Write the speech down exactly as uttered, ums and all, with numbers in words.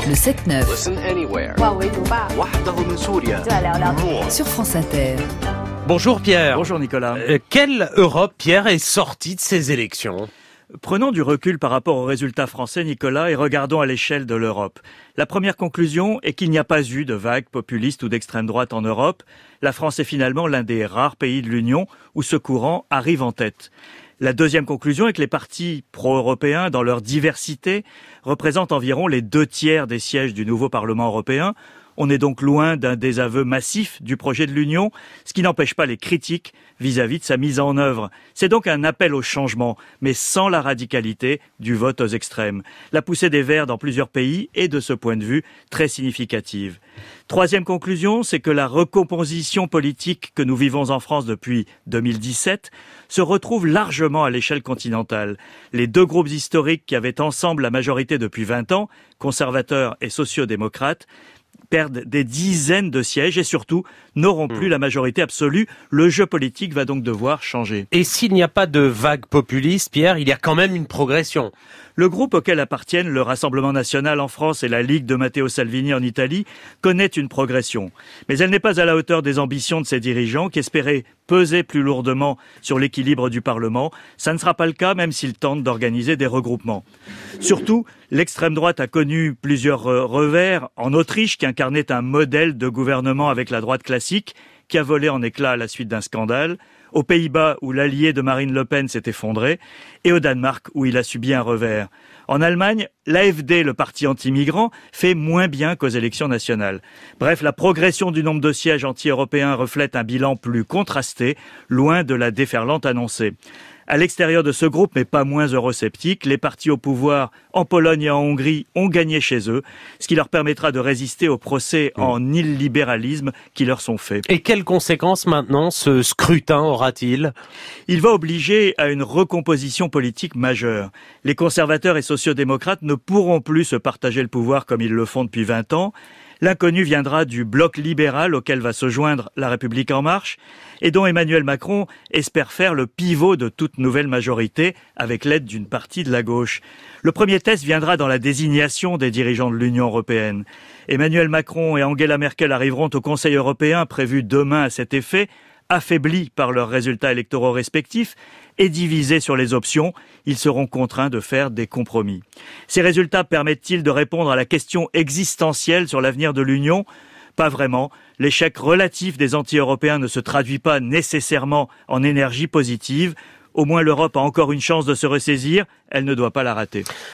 Le sept neuf. Listen anywhere. 哇，围堵吧， وحده من سوريا. 就来聊聊。 Sur France Inter. Bonjour Pierre. Bonjour Nicolas. Euh, quelle Europe, Pierre, est sortie de ces élections ? Prenons du recul par rapport aux résultats français, Nicolas, et regardons à l'échelle de l'Europe. La première conclusion est qu'il n'y a pas eu de vague populiste ou d'extrême droite en Europe. La France est finalement l'un des rares pays de l'Union où ce courant arrive en tête. La deuxième conclusion est que les partis pro-européens, dans leur diversité, représentent environ les deux tiers des sièges du nouveau Parlement européen. On est donc loin d'un désaveu massif du projet de l'Union, ce qui n'empêche pas les critiques vis-à-vis de sa mise en œuvre. C'est donc un appel au changement, mais sans la radicalité du vote aux extrêmes. La poussée des Verts dans plusieurs pays est de ce point de vue très significative. Troisième conclusion, c'est que la recomposition politique que nous vivons en France depuis deux mille dix-sept se retrouve largement à l'échelle continentale. Les deux groupes historiques qui avaient ensemble la majorité depuis vingt ans, conservateurs et sociaux-démocrates, perdent des dizaines de sièges et surtout n'auront plus la majorité absolue. Le jeu politique va donc devoir changer. Et s'il n'y a pas de vague populiste, Pierre, il y a quand même une progression. Le groupe auquel appartiennent le Rassemblement national en France et la Ligue de Matteo Salvini en Italie connaît une progression. Mais elle n'est pas à la hauteur des ambitions de ses dirigeants qui espéraient peser plus lourdement sur l'équilibre du Parlement. Ça ne sera pas le cas même s'ils tentent d'organiser des regroupements. Surtout, l'extrême droite a connu plusieurs revers. En Autriche, qui incarnait un modèle de gouvernement avec la droite classique, qui a volé en éclats à la suite d'un scandale, aux Pays-Bas où l'allié de Marine Le Pen s'est effondré, et au Danemark où il a subi un revers. En Allemagne, l'A F D, le parti anti-migrant, fait moins bien qu'aux élections nationales. Bref, la progression du nombre de sièges anti-européens reflète un bilan plus contrasté, loin de la déferlante annoncée. À l'extérieur de ce groupe, mais pas moins eurosceptique, les partis au pouvoir en Pologne et en Hongrie ont gagné chez eux, ce qui leur permettra de résister aux procès en illibéralisme qui leur sont faits. Et quelles conséquences maintenant ce scrutin aura-t-il ? Il va obliger à une recomposition politique majeure. Les conservateurs et sociaux-démocrates ne pourront plus se partager le pouvoir comme ils le font depuis vingt ans. L'inconnu viendra du bloc libéral auquel va se joindre La République En Marche et dont Emmanuel Macron espère faire le pivot de toute nouvelle majorité avec l'aide d'une partie de la gauche. Le premier test viendra dans la désignation des dirigeants de l'Union européenne. Emmanuel Macron et Angela Merkel arriveront au Conseil européen prévu demain à cet effet, affaiblis par leurs résultats électoraux respectifs et divisés sur les options, ils seront contraints de faire des compromis. Ces résultats permettent-ils de répondre à la question existentielle sur l'avenir de l'Union ? Pas vraiment. L'échec relatif des anti-européens ne se traduit pas nécessairement en énergie positive. Au moins l'Europe a encore une chance de se ressaisir, elle ne doit pas la rater.